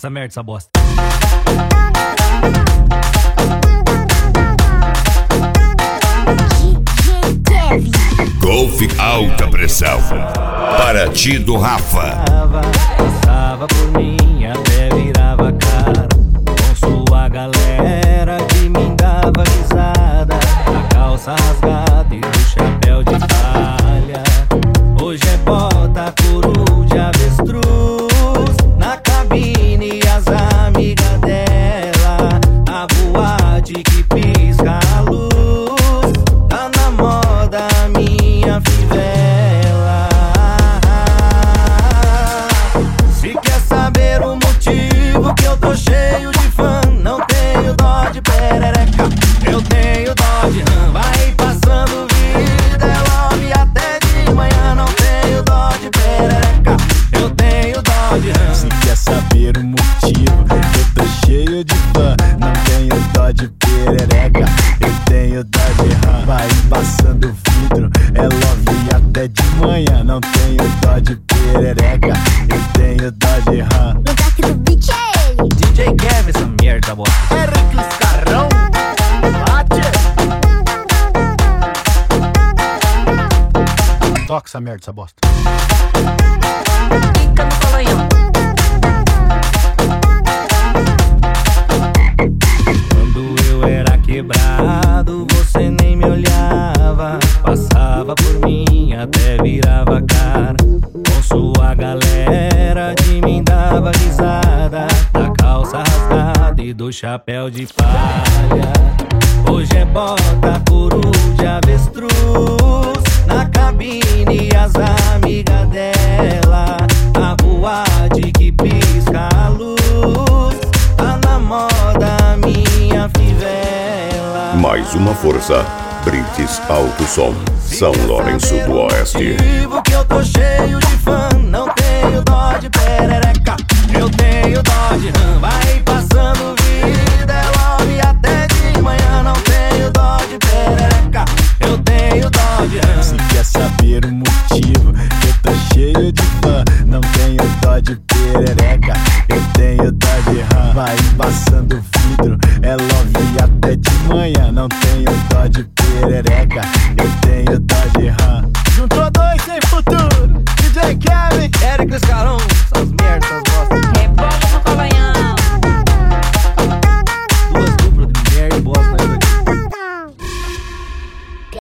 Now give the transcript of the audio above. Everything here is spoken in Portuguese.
essa merda, essa bosta. Golf alta pressão. Paraty do Rafa. Passava por mim, até virava cara. Com sua galera que me dava risada. A calça rasgada e o chapéu de palha. Hoje é bota, couro de avestruz. Na cabine as amigas dela. A boate que pisca a luz. Tá na moda a minha fivela. Se quer saber o motivo que eu tô cheio de fã, não tenho dó de perereca, eu tenho dó de rã. Vai passando vida, é love até de manhã. Não tenho dó de perereca, eu tenho dó de rã. Se quer saber o motivo que eu tô cheio de fã, não tenho dó de perereca, eu tenho dó de rã. Vai passando vidro, é love até de manhã. Não tenho dó de perereca, eu tenho dó de rã. No toque do beat é ele, DJ Kevin, essa merda, bosta. Eric os carrão, bate. Toca essa merda, essa bosta. fica no colanhão. Quando eu era quebrado, você nem me olhava. Passava por mim, até virava cara. Com sua galera de mim dava risada. Da calça rasgada e do chapéu de palha. Hoje é bota, couro de avestruz. Na cabine as amigas dela. A boate que pisca a luz. Tá na moda a minha fivela. Mais uma força. Brits Alto Som. São Lourenço do Oeste. Motivo que eu tô cheio de fã, não tenho dó de perereca, eu tenho dó de rã. Vai passando vida, é love até de manhã. Não tenho dó de perereca, eu tenho dó de rã. Se quer saber o motivo que eu tô cheio de fã, não tenho dó de perereca, eu tenho dó de rã. Vai passando vidro, é love até de manhã. Não tenho dó de perereca,